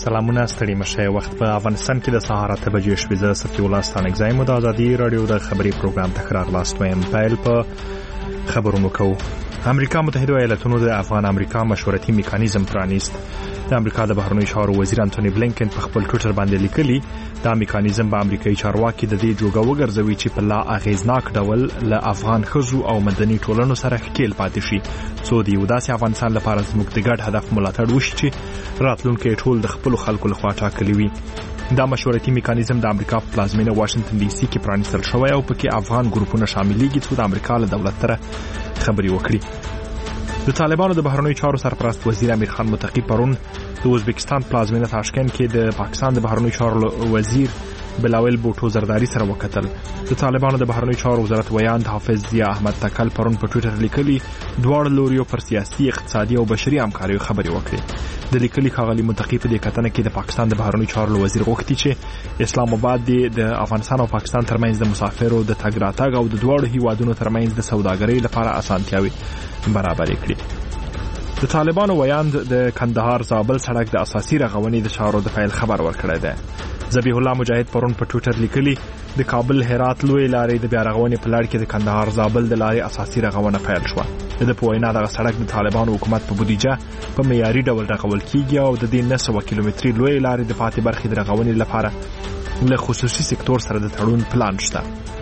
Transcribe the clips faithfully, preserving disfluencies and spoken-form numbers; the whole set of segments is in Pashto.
سلامونه ستړي مشه. وخت په افغانستان کې د سهار اته بجې شوې. زه صفي الله ستانک زایم د ازادي رادیو د خبري پروګرام تکرار لاستویم. پیل په خبرونو کوو. امریکا متحده ایالاتونو د افغان امریکا مشورتي میکانیزم پرانیست. د امریکا د بهرنیو چارو وزیر انټونی بلینکن په خپل ټویټر باندې لیکلي دا میکانیزم به امریکایي چارواکي د دې جوګه وګرځوي چې په لا اغیزناک ډول له افغان خزو او مدني ټولنو سره ښکیل پاتې شي څو د یو داسې افغانستان لپاره زموږ د ګډ هدف ملاتړ وشي چې راتلونکي ټول د خپل خلکو لخوا ټاکلي وي. دا مشورتي میکانیزم د امریکا په پلازمینه واشنگټن ډي سي کې پرانیستل شوی او پکې افغان ګروپونه شاملېږي چې د امریکا له دولت سره خبرې وکړي. د طالبانو د بهرنیو چارو سرپرست وزیر امیر خان متقی پرون د ازبکستان پلازمینه تاشکند کې د پاکستان د بهرنیو چارو وزیر بلاول بوټو زرداری سره وکتل. د طالبانو د بهرنیو چارو وزارت ویاند حافظ ضیا احمد تکل پرون په ټویټر لیکلي دواړه لوريو پر سیاسي، اقتصادي او بشري همکارۍ خبرې وکړې. د لیکلي ښاغلي متقی په دې کتنه کې د پاکستان د بهرنیو چارو وزیر غوښتي چې اسلام آباد د افغانستان او پاکستان ترمنځ د مسافرو د تګ راتګ او د دواړو هیوادونو ترمنځ د سوداګرۍ لپاره اسانتیاوي برابر کړي. د طالبانو ویاند د کندهار زابل سړک د اساسي رغونې د چارو د فایل خبر ورکړی دی. ذبیح الله مجاهد پرون په ټویټر لیکلي د کابل هرات لوی لارې د بیا رغونې په لړ کې د کندهار زابل د لارې اساسي رغونه پیل شوه. د په وینا دغه سړک د طالبانو حکومت په بودیجه په معیاري ډول رغول کیږي او د دې نه سوه کیلومتري لوی لارې د پاتې برخې د رغونې لپاره له خصوصي سکتور سره د تړون پلان شته.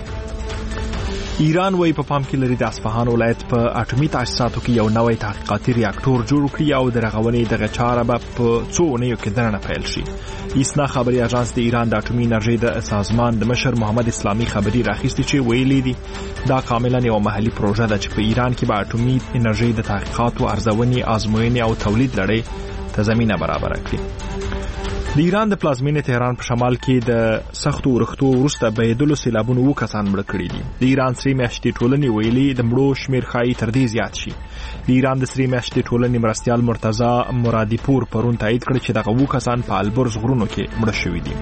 ایران وایي په پام کې لري د اصفهان ولایت په اټومي تاسیساتو کې یو نوی تحقیقاتي ریاکټور جوړ کړي او د رغونې دغه چاره به په څو اونیو کې دننه پیل شي. ایسنا خبري اژانس د ایران د اټومي انرژي د سازمان د مشر محمد اسلامي خبري راخیستي چې ویلي دي دا کاملا یو محلي پروژه ده چې په ایران کې به اټومي انرژي د تحقیقاتو، ارزونې، آزموینې او تولید لړۍ ته زمينه برابر کړي. د ایران د پلازمینې تهران په شمال کې د سختو ورښتو وروسته بهیدلو سیلابونو اووه کسان مړه کړي دي. د ایران سرې میاشتې ټولنې ویلي د مړو شمیر ښایي تر دې زیات شي. د ایران د سرې میاشتې ټولنې مرستیال مرتضی مرادي پور پرون تایید کړ چې دغه اووه کسان په البرز غرونو کې مړه شوي دي.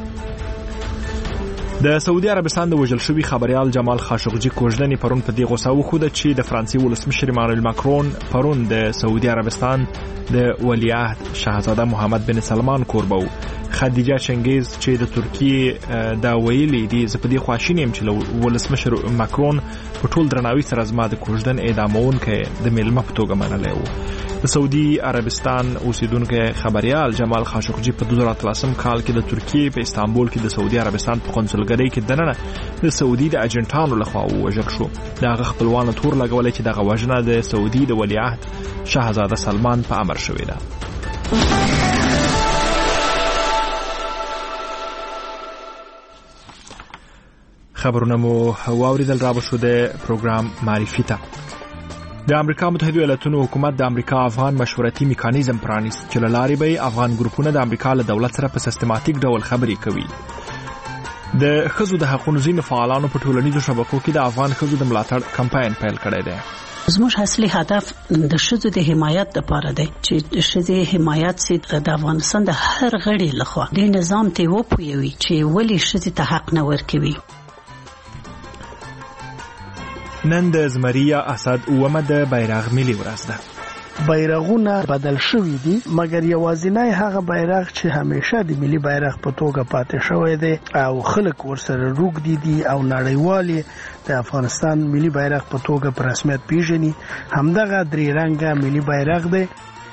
د سعودي عربستان د وژل شوي خبريال جمال خاشقجي کوژدنې پرون په دې غوسه وښوده چې د فرانسې ولسمشر ایمانوئل ماکرون پرون د سعودي عربستان د ولیعهد شاهزاده محمد بن سلمان کوربه خدیجه چنگیز چې د ترکیه دا ویلي دي زه په دې خواشینی یم چې ولسمشر ماکرون په ټول درناوي سره زما د کوژدن اعدامونکي د میلمه په توګه منلی و. د سعودي عربستان اوسیدونکي خبريال جمال خاشقجي په دوه زره اتلسم کال کې د ترکیه په استانبول کې د سعودي عربستان په قونسلګرۍ کې دننه د سعودي د اجنټانو لخوا وژل شو. دغه خپلوانو تور لګولې چې دغه وژنه د سعودي د ولیعهد شاهزاده سلمان په امر شوې ده. خبرونه مو واوریدل. را به شو د پروګرام معرفي ته. د امریکا متحده ایالاتونو حکومت د امریکا افغان مشورتي میکانیزم پرانیست چې له لارې به افغان ګروپونه د امریکا له دولت سره په سیستماتیک ډول خبرې کوي. د ښځو د حقوقو ځینو فعالانو په ټولنیزو شبکو کې د افغان ښځو د ملاتړ کمپاین پیل کړی دی. زموږ اصلي هدف د ښځو د حمایت لپاره دی چې ښځې حمایت سي د افغانستان د هر غړي لخوا د نظام ته وپوي چې ولې ښځې ته حق نه ورکوي. نن د زمریا اسد اومه د بیرغ ملي ورځ ده. بیرغونه بدل شوي دي مګر یوازینی هغه بیرغ چې همیشه د ملي بیرغ په توګه پاتې شوی دی او خلک ورسره روږدي دي او نړیوالي د افغانستان ملي بیرغ په توګه په رسمیت پیژني همدغه درې رنګه ملي بیرغ دی.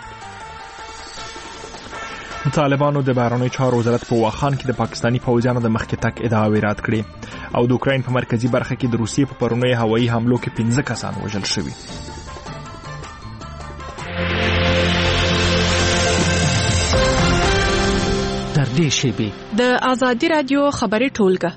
طالبانو د بهرنیو چارو وزارت په واخان کې د پاکستانی پوځیانو د مخکې تک ادعاوې رد کړې او د اوکراین په مرکزی برخه کې د روسیې په پرونی هوایي حملو کې پنځه کسان وژل شوي. در دې شیبې د ازادي رادیو خبري ټولګه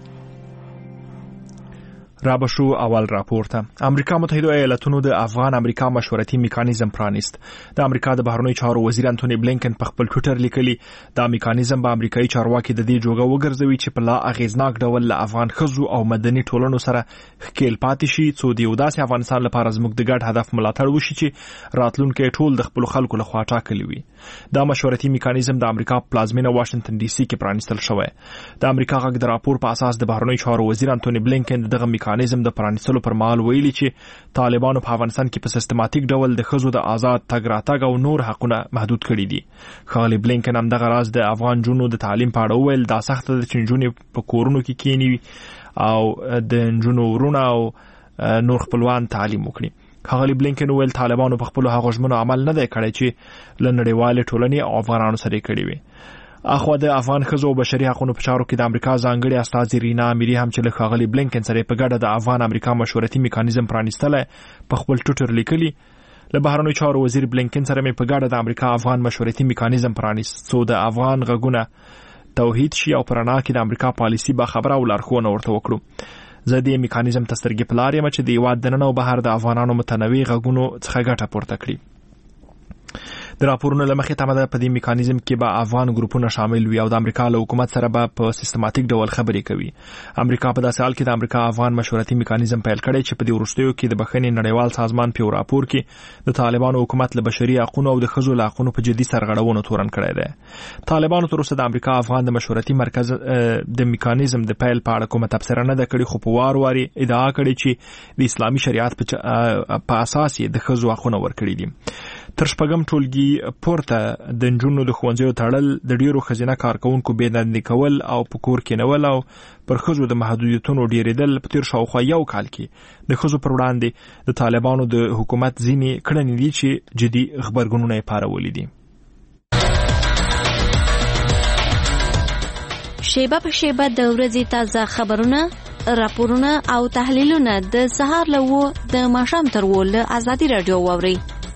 رابشو اول راپورته. امریکا متحده ایالاتونو د افغان امریکا مشورتي میکانیزم پرانیست. د امریکا د بهرنیو چارو وزیر انټونی بلینکن په خپل ټویټر لیکلي دا میکانیزم به امریکایي چارواکي د دې جوګه وګرځوي چې په لا اغیزناک ډول له افغان خزو او مدني ټولنو سره ښکیل پاتې شي څو د یو داسې افغانستان لپاره زموږ د ګډ هدف ملاتړ وشي چې راتلونکي ټول د خپل خلکو لخوا ټاکلي وي. دا مشورتي میکانیزم د امریکا پلازمینه واشنگټن ډي سي کې پرانیستل شوی. د امریکا غږ د راپور په اساس د بهرنیو چارو وزیر انټونی بلینکن دغه میکانیزم د پرانیستلو پر مهال ویلي چې طالبانو په افغانستان کې په سیستماتیک ډول د ښځو د آزاد تګ راتګ او نور حقونه محدود کړي دي. ښاغلي بلینکن همدغه راز د افغان نجونو د تعلیم په اړه وویل دا سخته ده چې نجونې په کورونو کې کینی او د نجونو ورونه او نور خپلوان تعلیم وکړي. ښاغلي بلینکن وویل طالبانو په خپلو هغو ژمنو عمل نه دی کړی چې له نړیوالې ټولنې او افغانانو سره یې کړي وي. اخوا د افغان ښځو او بشري حقوقو په چارو کې د امریکا ځانګړي استازي رینا اميري هم چې له ښاغلي بلینکن سره په ګډه د افغان امریکا مشورتي میکانیزم پرانیستلی په خپل ټویټر لیکلي. له بهرنیو چارو وزیر بلینکن سره مې په ګډه د امریکا افغان مشورتي میکانیزم پرانیست څو د افغان غږونه توحید شي او پر رڼا کې د امریکا پالیسي با خبره او لارښوونه ورته وکړو. زه د میکانیزم ته سترګې په لار یم چې د هېواد دننه او بهر د افغانانو متنوع غږونو څخه ګټه پورته کړي. د راپورونو له مخې تمه ده په دې میکانیزم کې به افغان ګروپونه شامل وي او د امریکا له حکومت سره به په سیستماتیک ډول خبرې کوي. امریکا په داسې حال کې د امریکا افغان مشورتي میکانیزم پیل کړی چې په دې وروستیو کې د بخښنې نړیوال سازمان په راپور کې د طالبانو حکومت له بشري حقوقو او د ښځو له حقوقو په جدي سرغړونو تورن کړی دی. طالبانو تر اوسه د امریکا افغان د مشورتي مرکز د میکانیزم د پیل په اړه کومه تبصره نه ده کړې، خو په وار واري ادعا کړې چې د اسلامي شریعت په اساس یې د ښځو حقوق ورکړي دي. تر شپږم ټولګي پورته د نجونو د ښوونځیو تړل، د ډیرو ښځینه کارکونکو بېدندې کول او په کور کېنول او پر ښځو د محدودیتونو ډیرېدل په تیر شاوخوا یو کال کې د ښځو پر وړاندې د طالبانو د حکومت ځینې کړنې دي چې جدي غبرګونونه یې پارولي دي. شیبه په شیبه د ورځې تازه خبرونه، راپورونه او تحلیلونه د سهار له اوه د ماښام تر اوه له ازادي راډیو واورئ.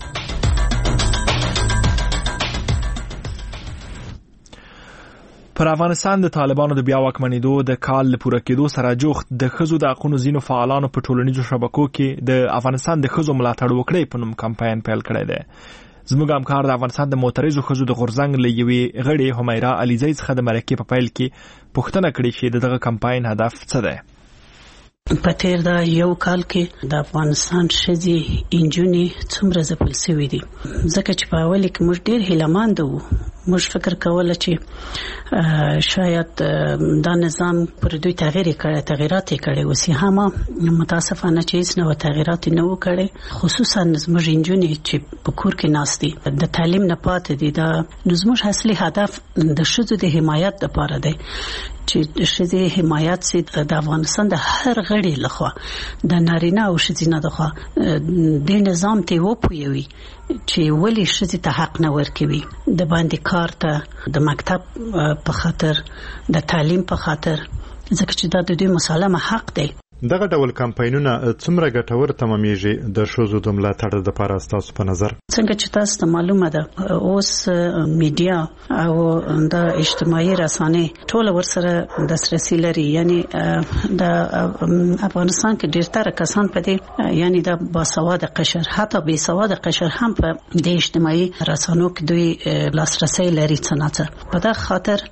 پر افغانستان د طالبانو د بیا واکمنېدو د کال له پوره کېدو سره جوخت د ښځو د حقونو ځینو فعالانو په ټولنیزو شبکو کې د افغانستان د ښځو ملاتړ وکړئ په نوم کمپاین پیل کړی دی. زموږ همکار د افغانستان د معترضو ښځو د غورځنګ له یوې غړې حمیرا علیزی څخه د مرکې په پیل کې پوښتنه کړې چې د دغه کمپاین هدف څه دی. په تیر دا یو کال کې د افغانستان ښځې انجونې څومره ځپل شوي دي، ځکه چې په اول کې موږ ډېر هیلهمند وو. موږ فکر کوله چې شاید دا نظام پر دوی تغییر کړي تغیرات کړي وسی، هم متاسفانه چې هیڅ نوې تغیرات نه و کړي. خصوصا زموږ انجونې چې په کور کې ناست دي د تعلیم نه پاتې دي. دا زموږ اصلي هدف د ښځو د حمایت لپاره دی چې ښځې حمایت سي د افغانستان د هر غړي لخوا د نارینه او ښځینه لخوا د نظام ته وپوي چې ولې ښځې ته حق نه ورکوي، د باندې کار ته، د مکتب په خاطر، د تعلیم په خاطر، ځکه چې دا د دوی مسلمه حق دی. دغه ډول کمپاینونه څومره ګټور تمامېږي د ښځو د ملاتړ لپاره ستاسو په نظر؟ څنګه چې تاسو ته معلومه ده اوس میډیا او د اجتماعي رسانې ټول ورسره دسترسي لري، یعنی د افغانستان کې ډېر کسان په دې یعنی د باسواده قشر حتی بې سواده قشر هم په د اجتماعي رسانو کې دوی لاسرسي لري. څنګه په دا خاطر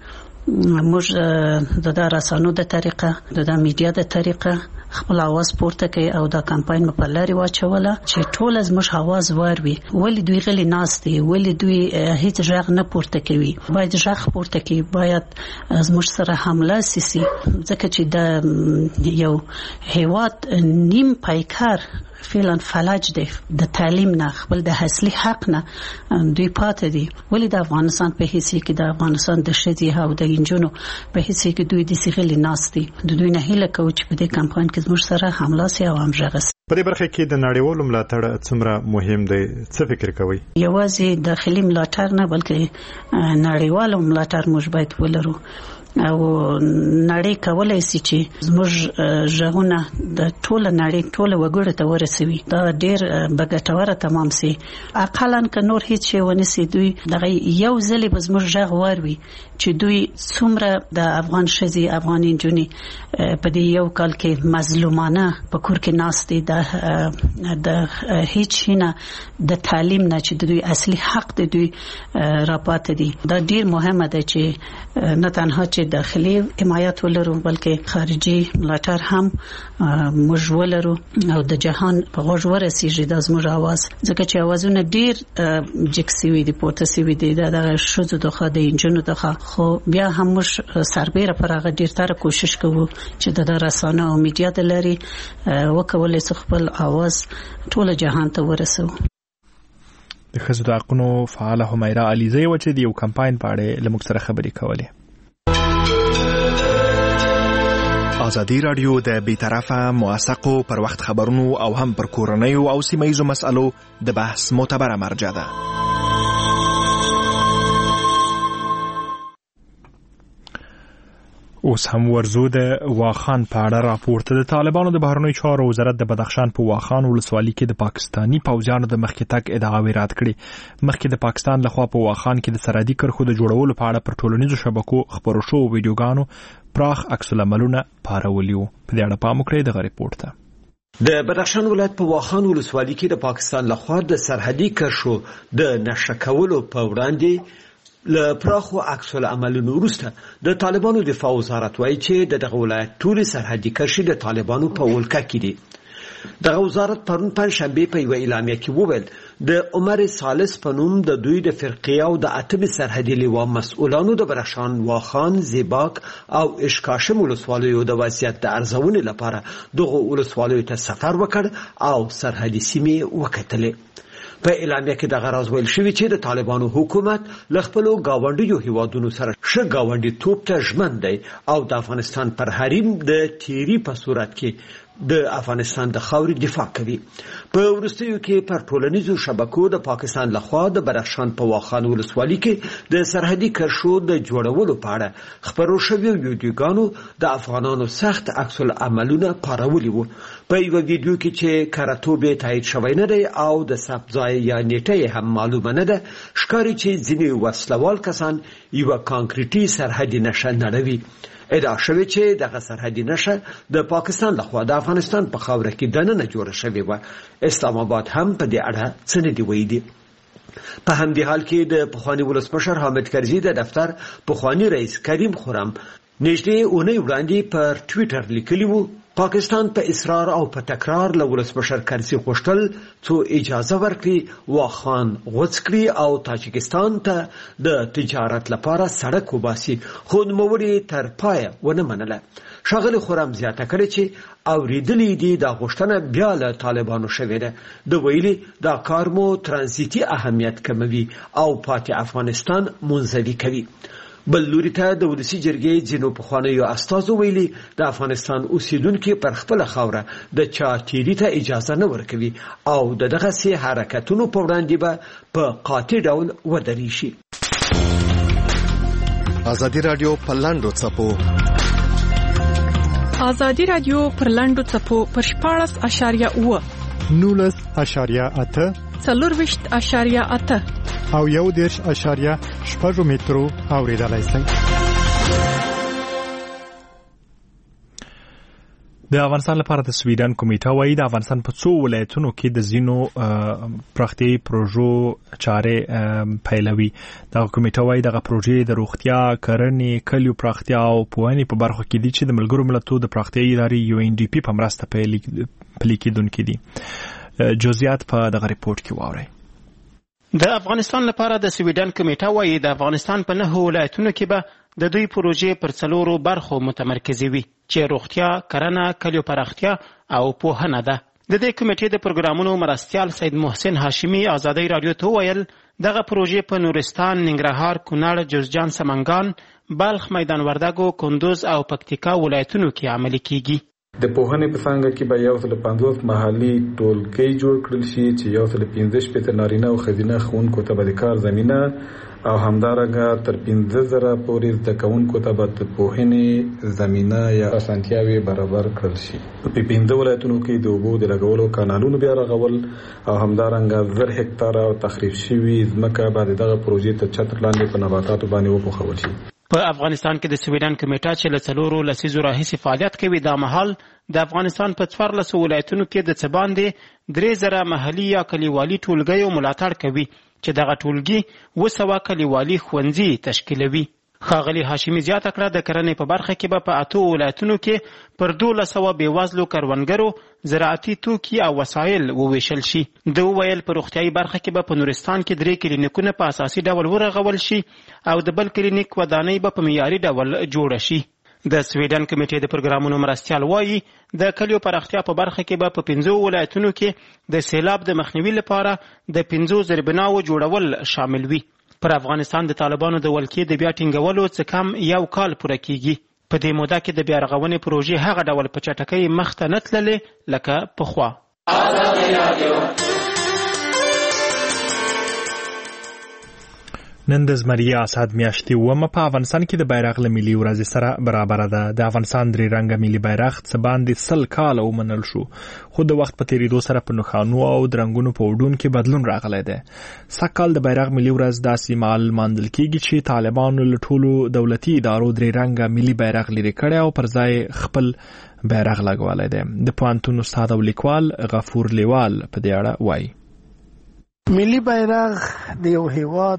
موږ د رسانو د طریقه د میډیا د طریقه خپل आवाज پورته کوي او دا کمپاین په لاري واچوله چې ټول از موږ आवाज وروي. ولې دوی غلي ناس دي، ولې دوی هیڅ ژغ نه پورته کوي؟ باید ژغ پورته کوي، باید از موږ سره حمله سي، ځکه چې د یو هیواد نیم پایکار فعلا فلج دی د تعلیم نه، خپل د اصلي حق نه دوی پاتې دي. ولې د افغانستان په هیڅ کې د افغانستان د ښځې او د انجونو په هیڅ کې دوی د سیغلي ناس دي؟ د دوی نه هیله کوي چې په دې کمپاین کې زموږ سره حمله سي او همغږي. په دې برخه کې د نړیوالو ملاتړ څومره مهم دی؟ څه فکر کوئ؟ یوازې داخلي ملاتړ نه بلکې نړیوالو ملاتړ موږ باید ولرو او نړۍ کولای شي چې زموږ ژغونه د ټوله نړۍ ټوله وګړو ته ورسوي. دا ډېر بګټوره تمام سي. اقلاً که نور هیڅ شی ونه سي، دوی دغه یو ځلې به زموږ ژغ وروي چې دوی څومره د افغان ښځې افغان نجونې په دې یو کال کې مظلومانه په کور کې ناست دي د هیڅ شي نه، د تعلیم نه چې دوی اصلي حق د دوی راپاتې دي. دا ډېر مهمه ده چې نه تنها چې چې داخلي حمایت ولرو بلکې خارجي ملاتړ هم موږ ولرو او د جهان په غوږ ورسیږي د زموږ आवाज ځکه چې आवाजونه ډیر جکسي دي پورته سوي دي د شوزو دغه د انجنونو دغه خو بیا هم موږ سربېره پر هغه ډیر تر کوشش کوو چې د رسانه او میډیا د لري وکولای شي خپل आवाज ټول جهان ته ورسو. د ښځو د حقونو فعاله حمیره علیزی و چې د یو کمپاین په اړه له موږ سره خبرې کولې. ازادي رادیو د بیطرفه موثقو پر وخت خبرونو او هم پر کورنیو او سیمه‌ییزو مسألو د بحث معتبره مرجع ده. اوس هم ورزو د واخان په اړه راپورته. د طالبانو د بهرنیو چارو وزارت د بدخشان په واخان ولسوالۍ کې د پاکستانی پوځیانو د مخکې تګ ادعاوې رد کړې. مخکې د پاکستان لخوا په واخان کې د سرحدي کرښو د جوړولو په اړه پر ټولنیزو شبکو خبرو شوو ویډیوګانو پراخ عکس العملونه پارولي وو. په دې اړه پام وکړئ دغه ریپورت ته. د بدخشان ولایت په واخان ولسوالۍ کې د پاکستان لخوا د سرحدي کرښو د نشه کولو په وړاندې له پراخو عکس العملونو وروسته د طالبانو دفاع وزارت وایي چې د دغه ولایت ټولې سرحدي کرښې د طالبانو په ولکه کې دي. دغه وزارت پرون پنځشنبه په یو اعلامیه کې وویل د عمر ثالث په نوم د دوی د فرقې او د اتمې سرحدي لوا مسؤلانو د بدخشان، واخان، زیباک او اشکاشم ولسوالیو د وضعیت د ارزونې لپاره دغه ولسوالیو ته سفر وکړ او سرحدي سیمې وکتلې. په اعلامیه کې د غراز ویل شوی چې د طالبانو حکومت ل خپل گاونډیو هیوادونو سره ښه گاونډي توپ ته ژمن دی او د افغانستان پر حریم د تیری په صورت کې د افغانستان د خاورې دفاع کوي. په وروستیو کې پر ټولنیزو شبکو د پاکستان لخوا د بدخشان په واخان ولسوالۍ کې د سرحدي کرښو د جوړولو په اړه خبرو شوي ویډیوګانو د افغانانو سخت عکس العملونه پارولي وو. په یو ویډیو کې چې کاراتوبه تایید شوی نه دی او د ثبت ځای یا نیټه هم معلومه نه ده، ښکاري چې ځینې وسلوال کسان یو کانکریټي سرحدي نشه نړوي. ادعا شوی چې دغه سرحدي نشه د پاکستان لخوا د افغانستان په خاوره کې دننه جوړه شوې و. اسلام آباد هم په دې اړه څه نه دی ویلي. په همدې حال کې د پخوانی ولسمشر حامد کرزي د دفتر پخوانی رئیس کریم خرم نږدې اونۍ وړاندې پر ټویټر لیکلی وو پاکستان په اصرار او په تکرار له ولسمشر کرزي غوښتل څو اجازه ورکړي واخان غوڅ کړي او تاجکستان ته د تجارت لپاره سړک وباسي، خو نوموړي تر پایه ونه منله. ښاغلي خرم زیاته کړې چې اوریدلې دي دا غوښتنه بیا له طالبانو شوې ده. د ویلي دا کار مو ترانزیتي اهمیت کموي او پاتې افغانستان منزوي کوي. بل لوري ته د ولسی جرګې ځینو پخوانیو استازو ویلي د افغانستان اوسیدونکو پر خپل خاوره د چا تیری ته اجازه نه ورکوي او د دغه سي حرکتونو په وړاندې به په قاطع ډول ودرېږي. ازادي رادیو په لاندو څپو ازادي رادیو پر لاندو څپو پر شپاړس اشاریه اوه نولس اشاریه اته څلورویشت اشاریه اته او یو دېرش اشاریه شپږ مترو اوریدلای شئ. د افغانستان لپاره د سویډن کمیټه وایي د افغانستان په څو ولایتونو کې د زینو پراختیايي پروژو چارې پیلوي. دا کمیټه وایي دغه پروژې د روغتیا، کرنې، کلیو پراختیا او پوهنې په برخو کې دي چې د ملګرو ملتونو د پراختیايي ادارې یو ان ډي پی په مرسته پلي کېدونکي دي. جزئیات په دغه ریپورت کې واورئ. د افغانستان لپاره د سویډن کمیټه وایي د افغانستان په نهه ولایتونو کې به د دوی پروژې پر څلورو برخو متمرکزې وي چې روغتیا، کرنه، کلیو پراختیا او پوهنه ده. د دې کمیټې د پروګرامونو مرستیال سید محسن هاشمي ازادي رادیو ته ویل دغه پروژې په نورستان، ننګرهار، کونړ، جوزجان، سمنګان، بلخ، میدان وردګو، کندوز او پکتیکا ولایتونو کې عملي کیږي. د پوهنې په څانګه کې به یو سل پنځوس محلي ټولګي جوړ کړل شي چې یو سل پنځه شپېته نارینه او ښځینه ښوونکو ته به د کار زمینه او همدارنګه تر پنځه زره پورې زده کوونکو ته به د پوهنې زمینه یا اسانتیاوې برابر کړل شي. په پنځه ولایتونو کې د اوبو د لګولو کانالونو بیا رغول او همدارنګه زر هکتاره تخریب شوي ځمکه به د دغه پروژې تر چتر لاندې په نباتاتو باندې وپوښول شي. په افغانستان کې د سویډن کمیټه چې له څلورو لسیزو راهیسې فعالیت کوي دا مهال د افغانستان په څوارلسو ولایتونو کې د څه باندې درې زره محلي یا کلیوالي ټولګیو ملاتړ کوي چې دغه ټولګي اوه سوه کلیوالي ښوونځي تشکیلوي. ښاغلي هاشمي زیاته کړه د کرنې په برخه کې به په اتو ولایتونو کې پر دولس سوه بېوزلو کروندګرو زراعتي توکي او وسایل وویشل شي. ده وویل په روغتیایي برخه کې به په نورستان کې درې کلینیکونه په اساسي ډول ورغول شي او د بل کلینیک ودانۍ به په معیاري ډول جوړه شي. د سویډن کمیټې د پروګرامونو مرستیال وایي د کلیو پراختیا په برخه کې به په پنځو ولایتونو کې د سیلاب د مخنیوي لپاره د پنځو زره بناو جوړول شامل وي. پر افغانستان د طالبانو د ولکې د بیا ټینګولو څه کم یو کال پوره کیږي. په دې موده کې د بیا رغونې پروژې هغه ډول په چټکۍ مخته نه تللې لکه پخوا. نن د زمریه اساد میاشتې اومه په افغانستان کې د بیرغ له ملي ورځې سره برابر ده. د افغانستان درې رنګه ملي بیرغ څه باندې سل کاله ومنل شو، خو د وخت په تیریدو سره په نښانو او د رنګونو په وډون کې بدلون راغلی دی. سږکال د بیرغ ملي ورځ داسې مهال لمانځل کیږي چې طالبانو له ټولو دولتي ادارو درې رنګه ملي بیرغ لرې کړی او پر ځای خپل بیرغ لګولی دی. د پوهنتون استاد او لیکوال غفور لیوال په دې اړه وایي. ملي بیرغ د یو هیواد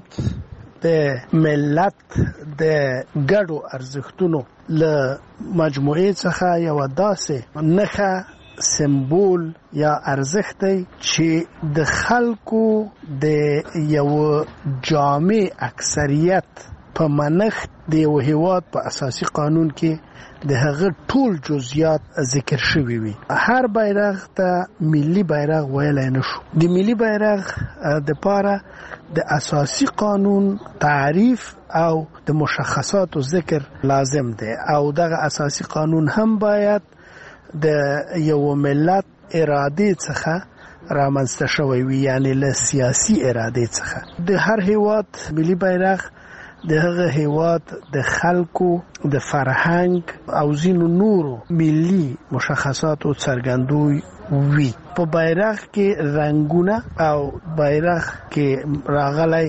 د ملت د ګډو ارزښتونو له مجموعې څخه یو داسې نښه سمبول یا ارزښت دی چې د خلکو د یو جامع اکثریت په منښت د یو هیواد په اساسي قانون کې د هغه ټول جزئیات ذکر شوي وي. هر بیرغ ته ملي بیرغ ویلی نشو. د ملي بیرغ د پاره د اساسي قانون تعریف او د مشخصاتو ذکر لازم دی او دغه اساسي قانون هم باید د یو ملت اراده څخه رامنځته شوی وي، یعنی له سیاسي اراده څخه. د هر هیواد ملي بیرغ د هغه هیواد د خلکو د فرهنګ او ځینو نورو ملي مشخصاتو څرګندوي وي. په بیرغ کې رنگونه او بیرغ کې راغلی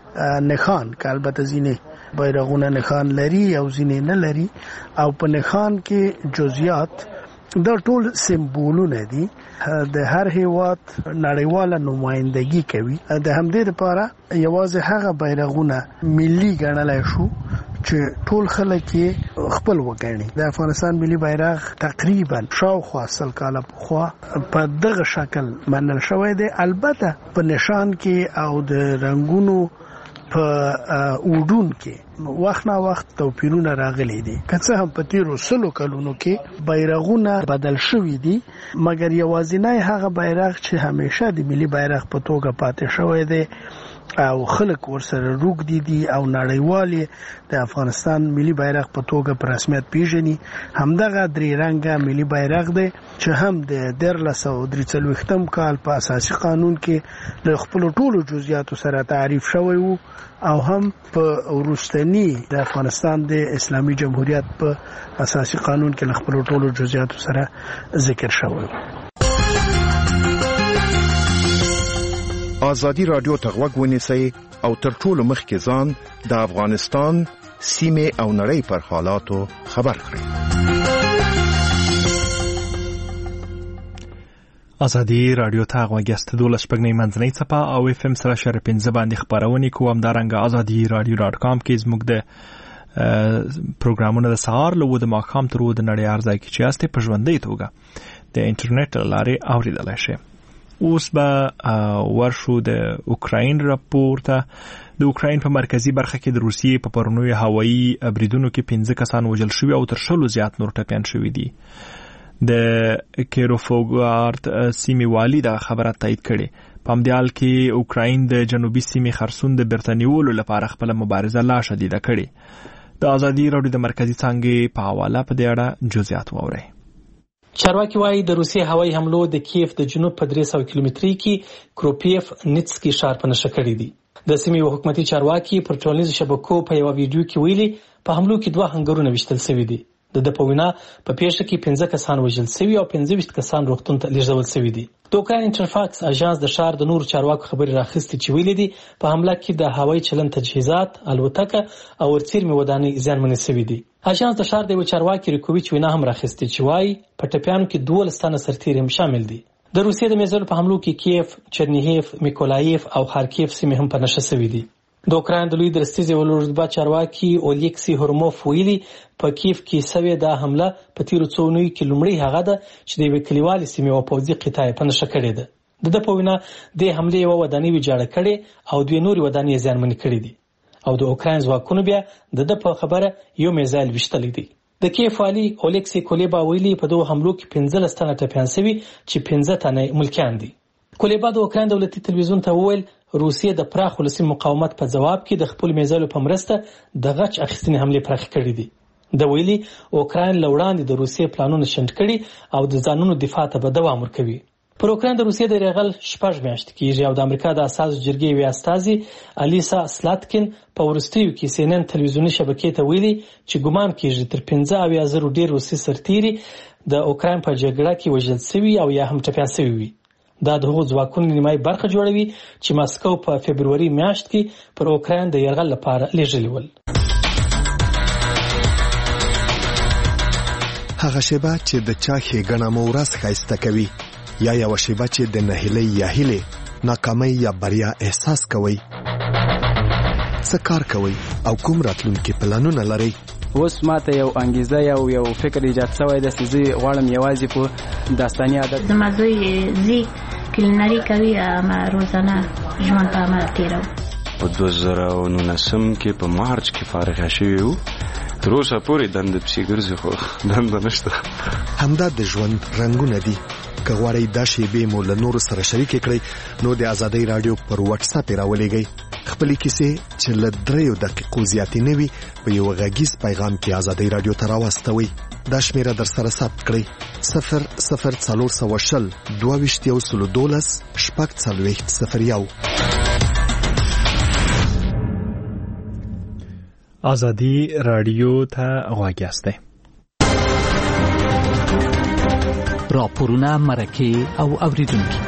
نښان که البته ځینې بیرغونه نښان لري او ځینې نه لري او په نښان کې جزئیات دا ټول سمبولونه دي. د هر هیواد نړیواله نمایندګي کوي. د همدې لپاره یوازې هغه بیرغونه ملي ګڼلی شو چې ټول خلک یې خپل وګڼي. د افغانستان ملي بیرغ تقریبا شاوخوا سل کاله پخوا په دغه شکل منل شوی دی. البته په نشان کې او د رنګونو په وډون کې وخت نا وخت توپیرونه راغلي دي. که څه هم په تیرو سلو کلونو کې بیرغونه بدل شوي دي، مګر یوازینی هغه بیرغ چې همیشه د ملي بیرغ په توګه پاتې شوی دی او خلک ورسره روږدي دي او نړیوال د افغانستان ملي بیرغ په توګه په رسمیت پیژني همدغه درې رنګه ملي بیرغ دی چې هم د دیارلس سوه درې څلوېښتم کال په اساسي قانون کې له خپلو ټولو جزئیاتو سره تعریف شوی و او هم په وروستني د افغانستان د اسلامي جمهوریت په اساسي قانون کې له خپلو ټولو جزئیاتو سره ذکر شوی و. آزادی رادیو ته غوږ ونیسئ او تر ټولو مخکې ځان د افغانستان سیمې او نړۍ پر حالاتو خبر کړئ. آزادی رادیو ته غوږ یاست. دولس شپږنۍ منځنۍ څپه او اف ام سره شر پنځه باندې خبرونه کوو. همدارنګه آزادی رادیو ډاټ کام کې زموږ د پروګرامونه د سهار له د ماښام تر د نړۍ هر ځای کې چې یاستئ په ژوندۍ توګه د انټرنیټ له لارې اورېدلی شئ. اوس به ورشو د اوکراین راپور ته. د اوکراین په مرکزی برخه کې د روسیې په پرونوي هوایي بریدونو کې پنځه کسان وژل شوي او تر شلو زیات نور ټپیان شوي دي. د کیروفوګارد سیمې والي دا خبره تایید کړې. په همدې حال کې اوکراین د جنوبي سیمې خرسون د بیرته نیولو لپاره خپله مبارزه لا شدیده کړې. د ازادي راډیو د مرکزی څانګې په حواله په دې اړه جزئیات واورئ. چارواکي وایي د روسیې هوایي حملو د کیف د جنوب په درې سوه کیلومترۍ کې کروپیف نیتسکي ښار په نښه کړی دی. د سیمې یو حکومتي چارواکي پر ټولنیزو شبکو په یوه ویډیو کې ویلي په حملو کې دوه هنګرونه ویشتل شوي دي. د ده په وینا په پیښه کې پنځه کسان وژل شوي او پنځه ویشت کسان روغتون ته لیږدول شوي دي. د اوکراین انټرفاکس اژانس د ښار د نورو چارواکو خبرې راخیستې چې ویلي دي په حمله کې د هوایي چلند تجهیزات، الوتکه او ورڅیرمې ودانۍ زیانمنې شوي دي. اژانس د ښار د یوه چارواکي ریکوویچ وینا هم راخیستې چې وایي په ټپیانو کې دولس تنه سرتیري هم شامل دي. د روسیې د میزایلو په حملو کې کیف، چرنیهیف، میکولایف او خارکیف سیمې هم په نښه شوي دي. د اوکراین د لوی درستیز ولورتبا چارواکي اولیکسی هورموف ویلي په کیف کې سوي دا حمله په تیرو څو اونیو کې لومړی هغه ده چې د یوې کلیوالې سیمې او پوځي قطعې په نښه کړې ده. د ده په وینا دې حملې یوه ودانۍ ویجاړه کړې او دوې نورې ودانۍ یې زیانمنې کړې دي او د اوکراین ځواکونو بیا د ده په خبره یو میزایل ویشتلی دی. د کیف والي اولیکسی کولیبا ویلي په دغو حملو کې پنځلس تنه ټپیان سوي چې پنځه تنه ملکیان دي. کولیبا د اوکراین دولتي تلویزیون ته وویل روسیې د پراخ ولسي مقاومت په ځواب کې د خپل میزایلو په مرسته د غچ اخیستنې حملې پراخې کړې دي. د ویلي اوکراین له وړاندې د روسیې پلانونه شنډ کړي او د ځانونو دفاع ته به دوام ورکوي. پر اوکراین د روسیې د یرغل شپږ میاشتې کېږي او د امریکا د اساسو جرګې یوې استازي الیسا سلاتکین په وروستیو کې سی ان ان تلویزیوني شبکې ته ویلي چې ګمان کېږي تر پنځه اویا زرو ډېر روسي سرتیري د اوکراین په جګړه کې وژل سوي او یا هم ټپیان سوي وي. دا د هغو ځواکونو نیمایي برخه جوړوي چې ماسکو په فبروري میاشت کې پر اوکراین د یرغل لپاره لیږلي ول. هغه شیبه چې د چا ښېګڼه مو ورځ ښایسته کوي یا یوه شیبه چې د نهیلۍ یا هیلې ناکامۍ یا بریا احساس کوئ. څه کار کوئ او کوم راتلونکي پلانونه لرئ؟ اوس ماته یو انګیزه یو یو فکر ایجاد شوی دی چې زه غواړم یوازې په داستاني عادت زما زوی زی کلینري کوي اما روزانه ژوند په عمل تیرو. په دوه زره او نولسم کې په مارچ کې فارغ شوی وو. تر اوسه پورې دنده پسې ګرځي خو دنده نشته. همدا د ژوند رنګونه دي. که غواړئ دا شیبې مو له نورو سره شریکې کړئ نو د ازادۍ راډیو پر واتس اپ یې راولېږئ. خپلې کیسې چې له دریو دقیقو زیاتې نه وي په یو غږیز پیغام کې ازادۍ راډیو ته راواستوئ. دا شمیره در سره ثبت کړئ صفر صفر څلور سوه شل دوه ویشت یو سلو دولس شپږ څلوېښت صفر یو. ازادي راډیو ته غوږ یاستئ. راپورونه مرکه او اوریدونکي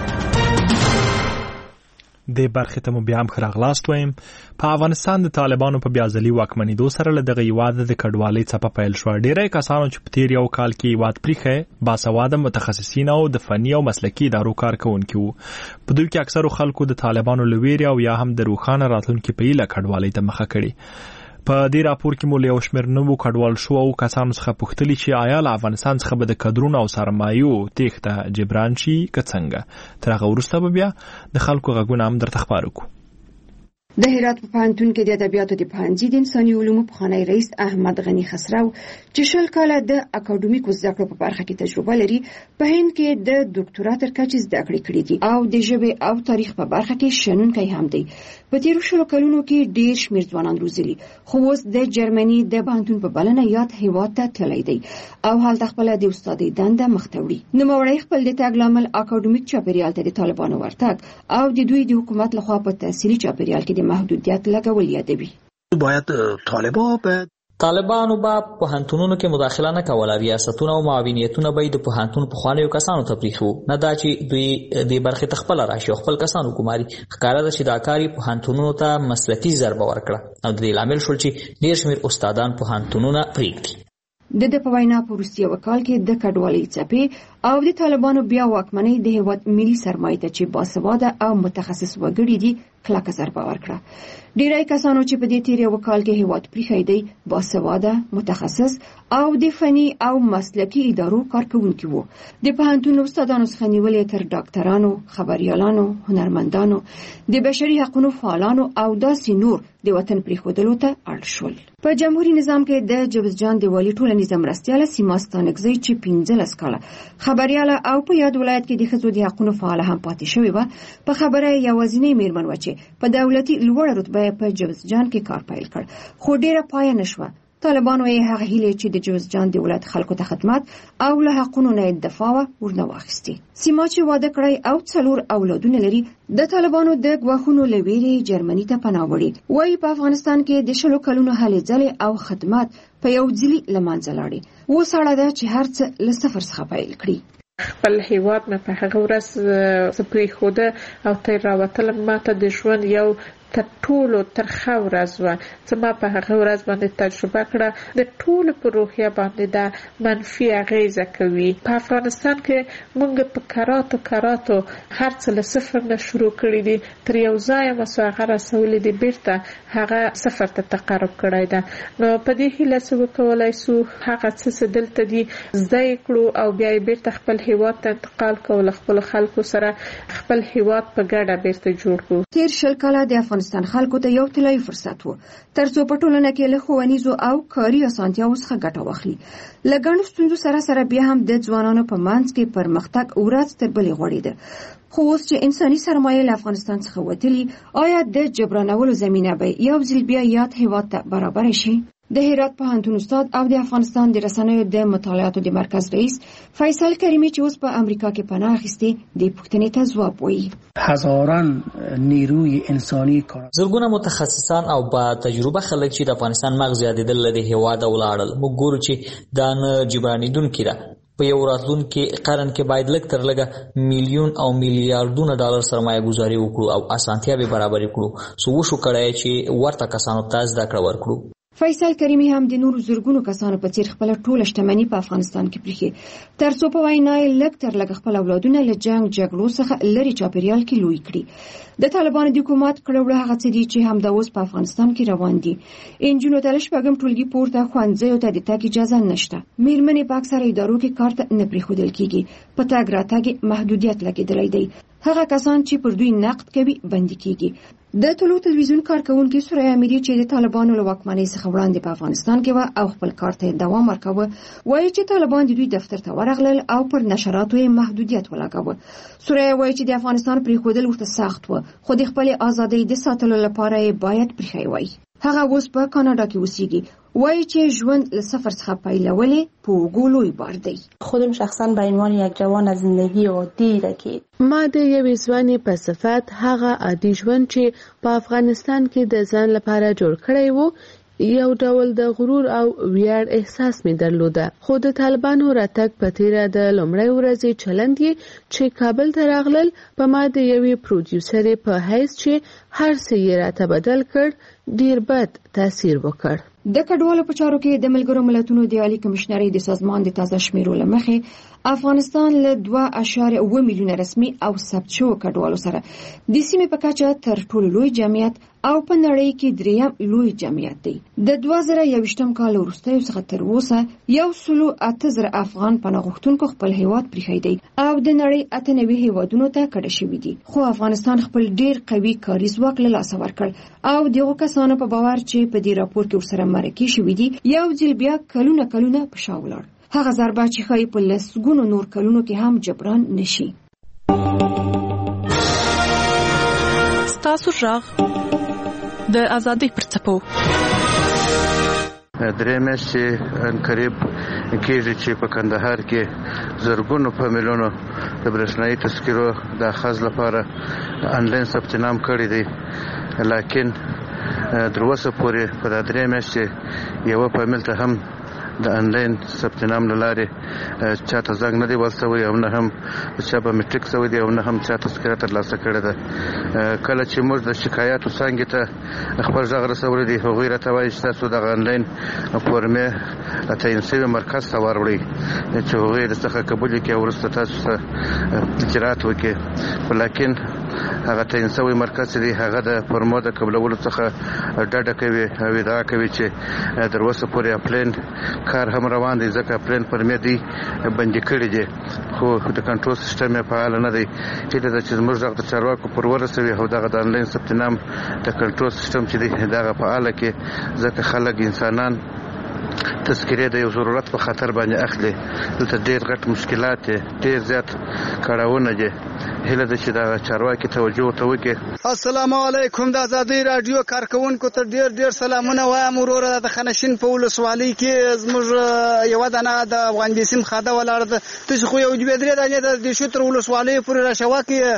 د برخې ته مو بیا هم ښه راغلاست وایم. په افغانستان د طالبانو په بیازلي واکمنېدو سره له دغه هېواده د کډوالۍ څپه پیل شوه. ډېری کسانو چې په تېر یو کال کې هېواد پریښی باسواده متخصصین او د فني او مسلکي ادارو کارکوونکي وو. په دوی کې اکثرو خلکو د طالبانو له ویرې او یا هم د روښانه راتلونکي په هیله کډوالۍ ته مخه کړې. په دې راپور کې مو له یو شمېر نوو کډوال شوو کسانو څخه پوښتلي چې آیا له افغانستان څخه به د کدرونو او سرمایو تېښته جبران شي که څنګه. تر هغه وروسته به بیا د خلکو غږونه هم درته خپاره کړو. د هرات په پوهنتون کې د ادبیاتو د پوهنځي د انساني علومو پخوانی رئیس احمد غني خسرو چې شل کاله د اکاډمیکو زده کړو په برخه کې تجربه لري په هند کې د ډاکټرا تر کچې زده کړې کړې دي او د ژبې او تاریخ په برخه کې شنونکی هم دی. په تیرو شلو کلونو کې ډېر شمېر ځوانان روزلي خو اوس د جرمني د پوهنتون په بلنه یاد هیواد ته تللی دی او هلته خپله د استادۍ دنده مخته وړي. نوموړی خپل د تګ لامل اکاډمیک چاپېریال ته د طالبانو ورتګ او د دوی د حکومت لخوا په تحصیلي چاپېریال کې د محدودیت لګول یادوي. باید طالبان به طالبانو به په پوهنتونونو کې مداخله نه کوله. ریاستونه او معاونیتونه به د پوهنتون پخوانیو کسانو ته پرېښي وو، نه دا چې دوی دې برخې ته خپله راشي او خپل کسان وګماري. ښکاره ده چې دا کار یې پوهنتونونو ته مسلکي ضربه ورکړه او د دې لامل شول چې ډېر شمېر استادان پوهنتونونه پرېږدي. د د په وینا په وروستي یو کال کې د کډوالۍ څپې او د طالبانو بیا واکمنۍ د هیواد ملي سرمایې ته چې باسواده او متخصص وګړي دي کلکه ضربه ورکړه. ډیری کسانو چې په دې تیر یو کال کې هیواد پریښی دی باسواده متخصص او د فني او مسلکي ادارو کارکوونکي وو. د پوهنتون استادانو څخه نیولې تر ډاکټرانو، خبريالانو، هنرمندانو، د بشري حقوقو فعالانو او داسې نور د وطن پریښودلو ته اړ شول. په جمهوریت نظام کې د جوزجان د والي ټولنیز مرستیاله سیما ستانکزی چې پنځلس کاله خبرياله او په یاد ولایت کې د ښځو د حقوقو فعال هم پاتې شوې وه، په خبره یوازینۍ میرمن و چې په دولتي لوړه رتبه په جوزجان کې کار پیل کړ، خو ډیره پای نه شوه. طالبانو یې هغه هیله چې د جوزجان د ولایت خلکو ته خدمت او له حقونو نه دفاع ورنه واخیستي. سیما چې واده کړی او څلور اولادونه لري د طالبانو د ګواښونو له ویرې جرمني ته پناه وړي. وایي په افغانستان کې د شلو کلونو هلې ځلې او خدمات په یو ځلي له منځه لاړې. اوس اړه ده چې هر څه له صفر څخه پیل کړي. خپل هیواد مې په هغه ورځ پرېښوده او ترې راوتلم. ماته د ژوند یو تر ټولو ترخه ورځ وه. زما په هغه ورځ باندې تجربه کړه د ټولو په روحیه باندې دا منفي اغیزه کوي. په افغانستان کې موږ په کراتو کراتو هر څه له صفر نه شروع کړي دي، تر یو ځایه مسو هغه رسولي دي بیرته هغه صفر ته تقرب کړی ده. نو په دې هیله څه وکولای سو هغه څه چې دلته دي زده کړو او بیا بیرته خپل هیواد ته انتقال کړو، له خپل خلکو سره خپل هیواد په ګډه بیرته جوړ کړو. تیر شل کاله د افغانستان خلکو ته یو طلایي فرصت و ترڅو په ټولنه کې له ښوونیزو او کاري اسانتیاوو څخه ګټه واخلي. له ګڼو ستونزو سره سره بیا هم د ځوانانو په منځ کې پرمختګ ورځ تر بلې غوړېده. خو اوس چې انساني سرمایه له افغانستان څخه وتلي، آیا د جبرانولو زمینه به یو ځل بیا یاد هیواد ته برابر شي؟ د هرات پوهنتون استاد او د افغانستان د رسنیو د مطالعاتو د مرکز رئیس فیصل کریمی چې اوس په امریکا کې پناه اخیستی د پوښتنې ته ځواب وایي. هزاران نیروی انساني کار زرګونه متخصصان او با تجربه خلک چې د افغانستان مغز یادېدل له هیواد ولاړل. موږ ګورو چې دا نه جبرانیدونکي ده. په یو راتلونکي قرن کې باید لږ تر لږه میلیون او میلیارډونه ډالر سرمایه گذاري وکړو او اسانتیاوې برابرې کړو. سو وشو کړی چې ورته کسانو ته زده کړه ورکړو. فیصل کریمی هم د نورو زرګونو کسانو په څیر خپل ټوله شتمني په افغانستان کې پریښې ترڅو په وینا یې لږ تر لږه خپل اولادونه له جنگ جګړو څخه لري چاپیریال کې لوی کړي. د طالبانو د حکومت کړه هغه څه دي چې هم د اوس په افغانستان کې روان دي. انجونو ته شپږم ټولګي پورته ښوونځیو ته د تګ اجازه نشته. میرمنې په اکثره ادارو کې کار ته نه پرېښودل کیږي. په تګ راتګ محدودیت لګېدلی دی. هغه کسان چې پر دوی نقد کوي بندي کیږي. د ټولو تلویزیون کارکونکو سوریا امری چې د طالبانو له واکمنۍ څخه وړاندې په افغانستان کې و او خپل کار ته دوام ورکاوه، وایي چې طالبان د دوی دفتر ته ورغلل او پر نشراتو یې محدودیت ولګاوه. سوریا وایي چې د افغانستان پریښودل ورته سخت و، خو د خپل ازادۍ د ساتلو لپاره یې باید پریښی وای. هغه اوس په کاناډا کې اوسېږي. وایي چې ژوند له صفر څخه پیلولې په اوږو لوی بار دی. خودم شخصا به عنوان یک جوان از زندگی عادی رکی ما د یوې ځوانې په صفت هغه عادي ژوند چې په افغانستان کې د ځان لپاره جوړ کړی وو یو ډول د غرور او ویاړ احساس می درلوده. خو د طالبانو راتګ په تیره د لومړۍ ورځې چلند یې چې کابل ته راغلل په ما د یوې پروډیوسرې په حیث چې هر څه یې راته بدل کړ ډیر بد تاثیر وکړ. د کډوالو په چارو کې د ملګرو ملتونو د عالی کمشنرۍ د سازمان د تازه شمیرو له مخې افغانستان له دوه اعشاریه اوه میلیونه رسمي او ثبت شوو کډوالو سره د سیمې په کچه تر ټولو لوی جمعیت او په نړۍ کې دریم لوی جمعیت دی. د دوه زره یوویشتم کال وروسته څخه تر اوسه یو سلو اته زره افغان پناه غوښتونکو خپل هیواد پریښی دی او د نړۍ اته نوي هیوادونو ته کډه شوي دي. خو افغانستان خپل ډیر قوي کاري ځواک له لاسه ورکړ او دغه کسانو په باور چې په دې راپور کې ورسره مرکه شوي دي یو ځل بیا کلونه کلونه په شا ولاړ. هغه ضربه چې ښایي په لسګونو نور کلونو کې هم جبران نشي. ستاسو غږ د ازادۍ پر څپو درې میاشتې انقریب کېږي چې په کندهار کې زرګونو په میلیونو د برېښنایي تذکرو د اخذ لپاره انلاین ثبت نام کړی دی، لکن تر اوسه پورې په دا درې میاشتې یوه فامیل ته هم د انلاین ثبت نام له لارې چاته زنګ نه دی وصل شوی او نه هم چا به میټریک شوی دی او نه هم چا تذکره ترلاسه کړې ده. کله چې موږ د شکایاتو څانګې ته خپل غږ رسولی دی هغوی راته وایي چې تاسو دغه انلاین فورمې تعین شوي مرکز ته وروړئ چې هغوی یې درڅخه قبول کړي او وروسته تاسو څه اجرات وکړي. خو لاکن هغه تعین شوی مرکز چې دی هغه د فورمو د قبلولو څخه ډډه کوي او ادعا کوي چې تر اوسه پورې اپلین کار هم روان دی ځکه پلین پرمې دی بندي کړي دي خو د کنټرول سیستم یې فعال نه دی. چې د چې موږ د چارواکو پر ورسوي او دغه د انلاین ثبت نام د کنټرول سیستم چې دی دغه فعال کې ځکه خلک انسانان تذکرې د یو ضرورت په خاطر باندې اخلي. دلته ډېر غټ مشکلات دي، ډېر زیات کړاوونه دي. هله د چې دا چارواکي توجه ته وکړي. السلام علیکم. د ازادۍ رادیو کارکونکو ته ډېر ډېر سلامونه وایم. وروره د خنشین په ولسوالۍ کې زموږ یوه دانه د افغان بیسیم خاده ولاړه ده. تاسو خو یو دوه درې دانې د شوتر ولسوالۍ پورې راشوا کې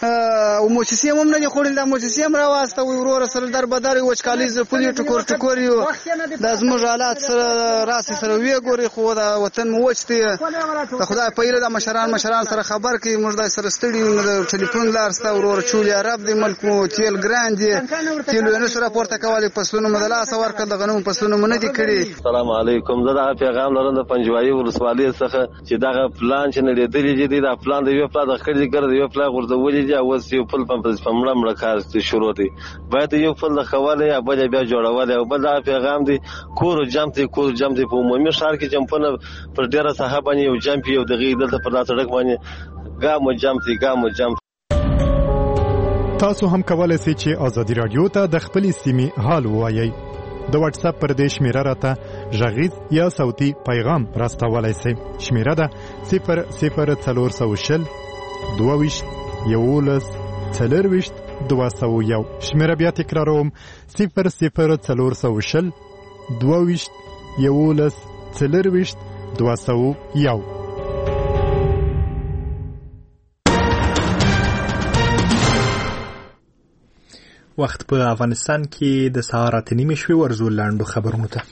او موسسې هم نه دي خوړل دا موسسې هم راواسته وي ورور سره در بدر وچکالي زپلي ټکور ټکور یو د زموږ حالات سره راسي سره وی ګوري خو دا وطن مو وچتي د خدای په اله د مشران مشران سره خبر کوي موږ د سره ستړي د ټلیفون لارسته ورور چولي عرب د ملک مو تیل ګراند دي تیل نه سره پورته کوي پسونه مدلا سوار کړه د غنوم پسونه مونږ دي کړی. السلام علیکم زه دا پیغام لرم د پنجوایي ولسوالۍ څخه چې دا پلان چې نه لیدلی دي دا پلان د یو پلان د خړې ګرځي یو پلان ورته دي او یو فل په مړه مړه کار شروع دي باید یو فل د خواله یا بل بیا جوړول او بل دا پیغام دی کور جمع کور جمع په عمومي شهر کې جمپونه پر ډیره صاحب باندې یو جمع یو دغه دلته پر سړک باندې ګامو جمع ګامو جمع. تاسو هم کولای شئ چې ازادي رادیو ته د خپل سیمې حال ووایي. د واتس اپ پر دې شمیره راته غږیز یا صوتي پیغام راستولای شئ. شمیره ده صفر صفر څلور سوه شل دوه ویشت یولس څلور ویشت دوه سوه یو. شمیره بیا تکراروم صفر صفر څلور سوه شل دوه ویشت یولس څلور ویشت دوه سوه یو. وخت په افغانستان کې د سهار اته نیمې شوې ورزو لاندو خبرونو ته.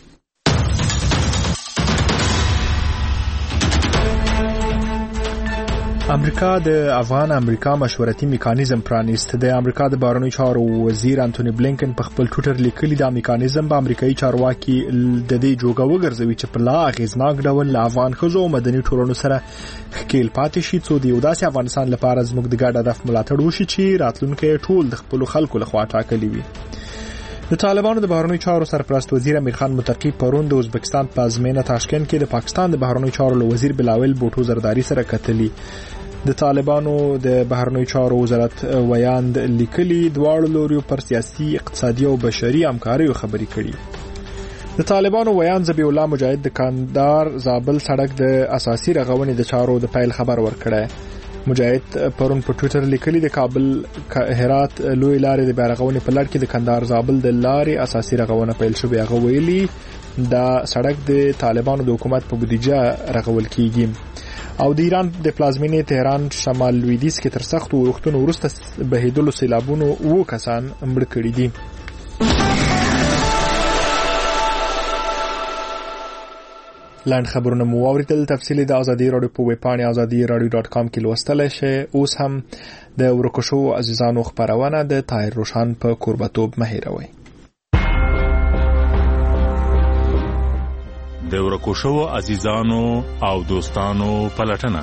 امریکا د افغان امریکا مشورتي میکانیزم پرانیست. د امریکا د بهرنیو چارو وزیر انټونی بلینکن په خپل ټویټر لیکلي دا میکانیزم به امریکایي چارواکي د دې جوګه وګرځوي چې په لا اغیزناک ډول له افغان ښځو او مدني ټولنو سره ښکیل پاتې شي څو د یو داسې افغانستان لپاره زموږ د ګډ هدف ملاتړ وشي چې راتلونکی ټول د خپلو خلکو لخوا ټاکلی وي. د طالبانو د بهرنیو چارو سرپرست وزیر امیر خان متقی پرون د ازبکستان په ازمینه تاشکند کې د پاکستان د بهرنیو چارو له وزیر بلاول بوټو زرداری سره کتلی. د طالبانو د بهرنیو چارو وزارت ویاند لیکلي دواړو لوريو پر سیاسي اقتصادي او بشري همکاریو خبرې کړي. د طالبانو ویاند ذبیح الله مجاهد د کندهار زابل سړک د اساسي رغونې د چارو د پیل خبر ورکړی. مجاهد پرون په ټویټر لیکلي د کابل هرات لوی لارې د بیارغونې په لړ کې د کندهار زابل د لارې اساسي رغونه پیل شوې. هغه ویلي دا سړک د طالبانو د حکومت په بودیجه رغول کیږي او د ایران د پلازمینې تهران شمال لویدیځ کې تر سختو وختونو وروسته بهیدلو سیلابونو وو کسان مړه کړي دي. لاند خبرونه مو اوریدل. تفصیلی د ازادي رادیو په ویب پاڼه ازادي رادیو ډاټ کام کې لوستلی شئ. اوس هم د ورکوشو عزیزانو خبرونه د طاهر روشان په کوربتوب مه هیروئ. د ورکوشو عزیزانو او دوستانو پلټنه.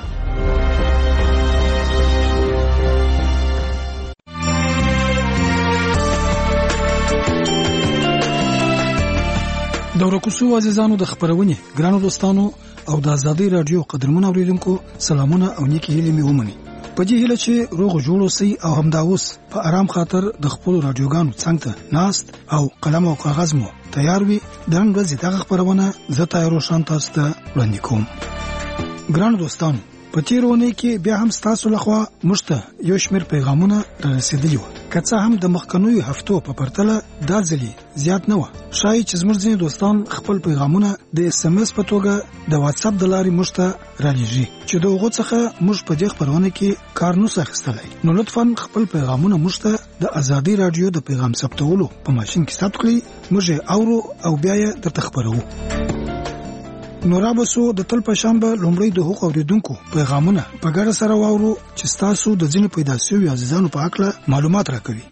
د ورکوشو عزیزانو د خبرونه ګرانو دوستانو او د ازادي رادیو قدرمن اوریدونکو سلامونه او نیکی هیله می ومني. په دې هیله چې روغ جوړ اوسئ او همدا اوس په آرام خاطر د خپل رادیوګانو څنګ ته ناست او قلم او کاغذ مو تیار وي. د نن ورځې دغه خبرونه زه طاهر روشان تاسو ته وړاندې کوم. ګرانو دوستانو په تیرونه کې بیا هم تاسو لخوا مشته یو شمېر پیغامونه رسیدلی و. که څه هم د مخکنیو هفتو په پرتله دا ځلې زیات نه و. شاید چې زموږ ځینې دوستان خپل پیغامونه د اس ام اس په توګه د واتس اپ د لارې مشته رالیږي چې د هغو څخه موږ په دې خبرونه کې کار نو اخیستلی. نو لطفا خپل پیغامونه مشته د ازادي رادیو د پیغام ثبتولو په ماشين کې ثبت کړئ. موږ یې اورو او بیا یې درته خبرو. نو را بسو د تل په شنبه لومړی د حقوق اوریدونکو پیغامونه په ګډه سره واورو چې تاسو د ځینې پیدا شوی عزیزانو په اړه معلومات راکوي.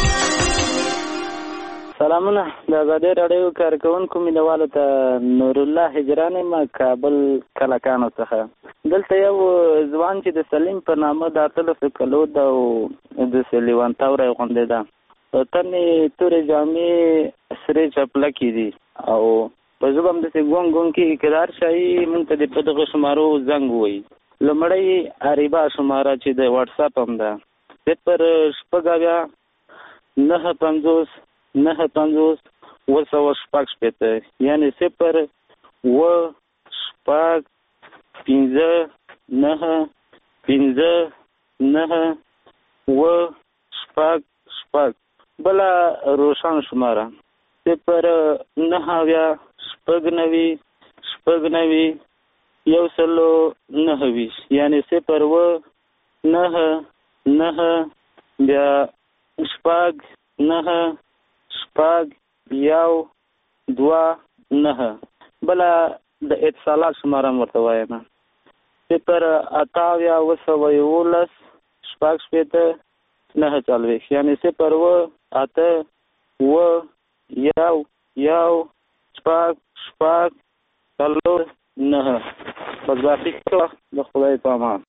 سلامونه د ازادي رادیو کارکونکو مینوالو ته نور الله هجران ما کابل کلاکانو څخه. دلته یو ځوان چې د سلیم په نامه د اتلس کلو د د سلیوان تاور غونډه ده تنه تورې جامې سره چپلکی دي او په زبم د ګون ګون کې قرار شای مونږ ته د پدغه شمارو زنګ وای. لمړی اریبا شماره چې د واتس اپ هم ده صفر شپږاویا نه پنځوس نه پنځوس وسو شپږ شپته یعنی صفر و شپږ پنځه نه پنځه نه و شپږ شپږ. بلا روشن شماره صفر نهاویا شپږ نوي شپږ نوي یو سلو نهه ویشت یعنی صفر و نه نه بیا شپږ نهه شپږ یو دوه نهه. بله د اتصالات شماره هم ورته وایم صفر اته اویا اوه سوه یولس شپږ شپېته نهه څلوېښت، یعنې صفر اوه اته اوه یو یو شپږ شپږ څلور نهه. بس باقي د خدای په امان.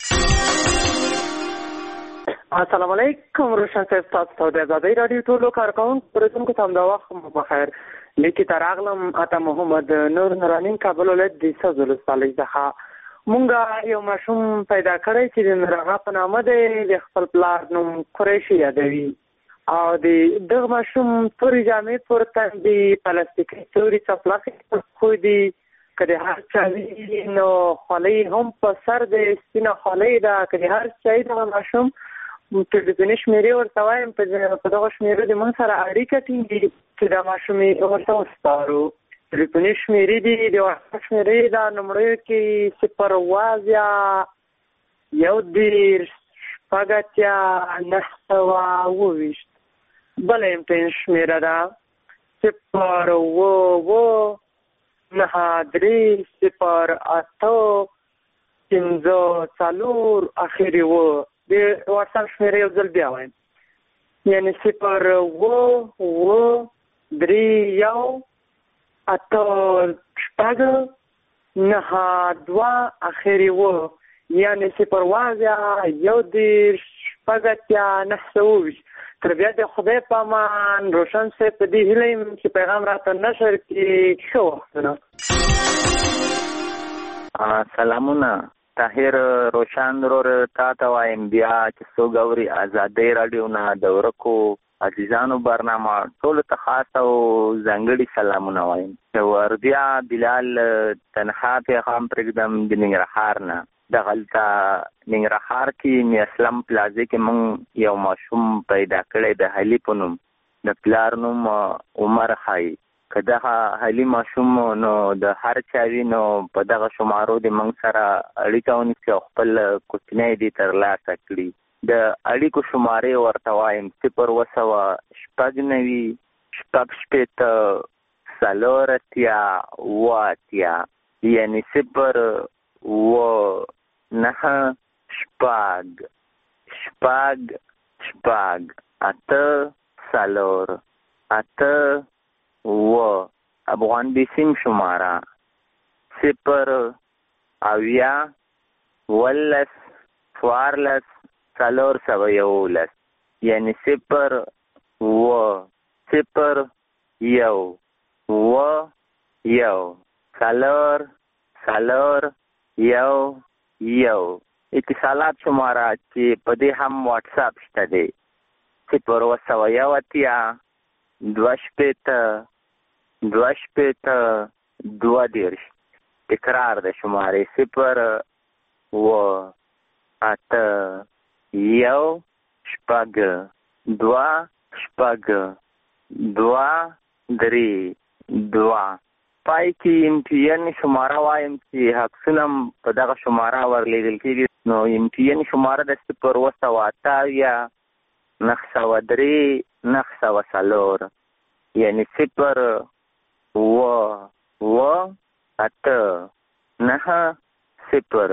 السلام علیکم روشن صاحب، تاسو ته د ازادۍ راډیو ټولو کارکوونکو اورېدونکو ته همدا وخت مو بخیر. لیکې ته راغلم اته محمد نور نورانین کابل ولایت د سوز ولسوالۍ څخه. مونږ یو ماشوم پیدا کړی چې د نورغه په نامه دی، د خپل پلار نوم قریشي یادوي او د دغه ماشوم تورې جامې پر تن دي، پلاستیکي تورې څپلکې پر پښو دي، که د هر چا وي نو خولۍ هم په سر دی، سپینه خولۍ ده. که د هر چا وي دغه ماشوم ټلفوني شمېرې ورته وایم، په دغه شمېرو د موږ سره اړیکه ټینګي چې دا ماشوم یې ورته وسپارو. ټلفوني شمېرې دي، د واټساپ شمېرې ده لومړیو کې صفر اووه یو دېرش شپږ اتیا نهه سوه اووه ویشت. بله امتحان شمېره ده صفر اووه اووه نهه درې صفر اته پنځه څلور اخري اووه. د واټساپ شمېره یو ځل بیا وایم، یعنې صفر اووه اووه درې یو اته شپږ نهه دوه اخري اووه، یعنې صفر اووه یو دېرش شپږ اتیا نهه سوه اووه ویشت. تر بیا د خدای په امان. روشن صاحب په دې هیله یم چې پیغام راته نشر کړي. ښه وختونه. سلامونه طاهر روشن ورور، تا ته وایم بیا چې څوک اوري ازادۍ راډیو نه د ورکو عزیزانو برنامه، ټولو ته خاص او ځانګړي سلامونه وایم. وردیا بلال تنها پیغام پرېږدم د ننګرهار نه. دغلته ننګرهار کې میاسلم پلازې کې موږ یو ماشوم پیدا کړی د علي په نوم، د پلار نوم عمر خای. که دغه علي ماشوم نو د هر چا وي نو په دغه شمارو د موږ سره اړیکه ونیسي او خپل کوچنی دې ترلاسه کړي. د اړیکو شمارې ورته وایم صفر اووه سوه شپږ نوي شپږ شپېته څلور اتیا اووه اتیا، یعنې صفر اووه نهه شپږ شپږ شپږ اته څلور اته اووه. افغان بیسیم شماره صفر اویا ولس څوارلس څلور سوه یولس، یعنې صفر اووه صفر یو اووه یو څلور څلور یو یو. اتصالات شماره چې په دې هم واټساپ شته دی صفر اووه سوه یو اتیا دوه شپېته دوه شپېته دوه دېرش. تکرار د شمارې صفر اووه اته یو شپږ دوه شپږ دوه درې دوه. پای کې امتیان شماره وایم چې حقسونه په دغه شماره ورلیږل کېږي. نو امتیان شماره د صفر اووه سوه اته اویا نهه سوه درې نهه سوه څلور، یعنې صفر اووه اووه اته نهه صفر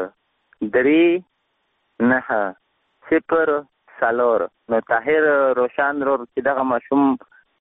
درې نهه صفر څلور. نو طاهر روشن ورور چې دغه ماشوم